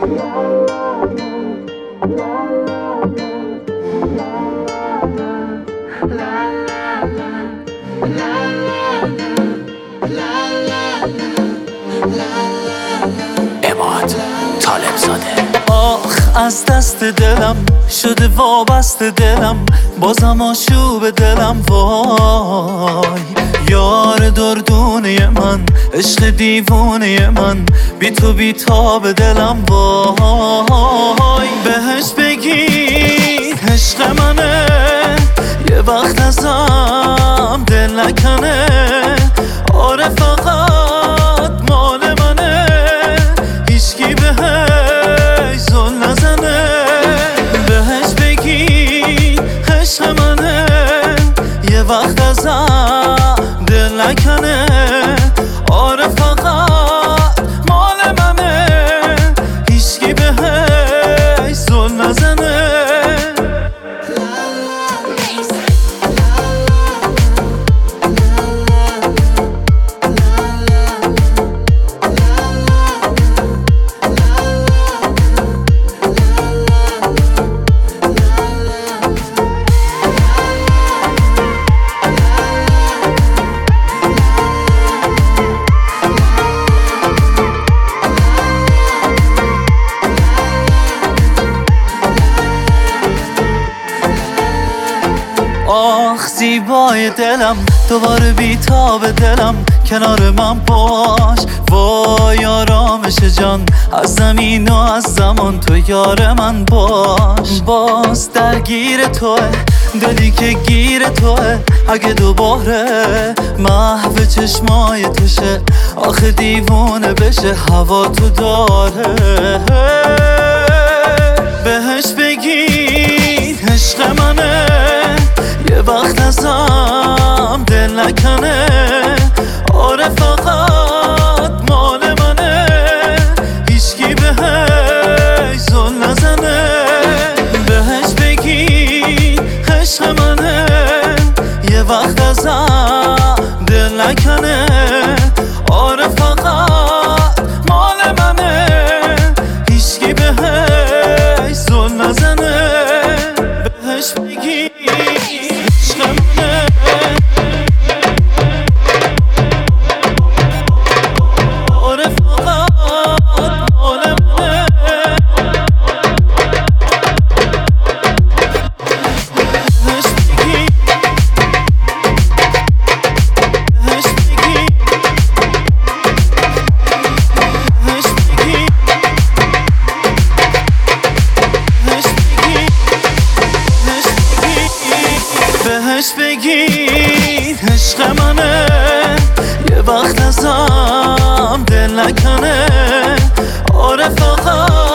اماد طالب زاده. آخ از دست دلم شده وابسته دلم، بازم آشوب دلم وای. یار دردونه من، عشق دیوونه من، بی تو بی تاب دلم وای. بهش بگید عشق منه، یه وقت ازم دل نکنه. آره فقط مال منه، هیچکی بهش زل نزنه. بهش بگی عشق منه، یه وقت ازم دل نکنه. آره فقط مال منه، هیچکی بهش زل نزنه. آخ زیبای دلم، دوباره بیتاب دلم، کنار من باش. وای آرامش جان، از زمین و از زمان تو یار من باش. باز درگیر توه دلی که گیر توه، اگه دوباره محو چشمای توشه، آخه دیوونه بشه هوا تو داره. بهش بگید عشق منه، یه وقت ازم دل نکنه. آره فقط مال منه، هیچکی بهش زل نزنه. بهش بگی عشق منه، یه وقت ازم دل نکنه. آره فقط مال منه، هیچکی بهش زل نزنه. بهش بگی بهش بگید عشق منه، یه وقت ازم دل نکنه. آره فقط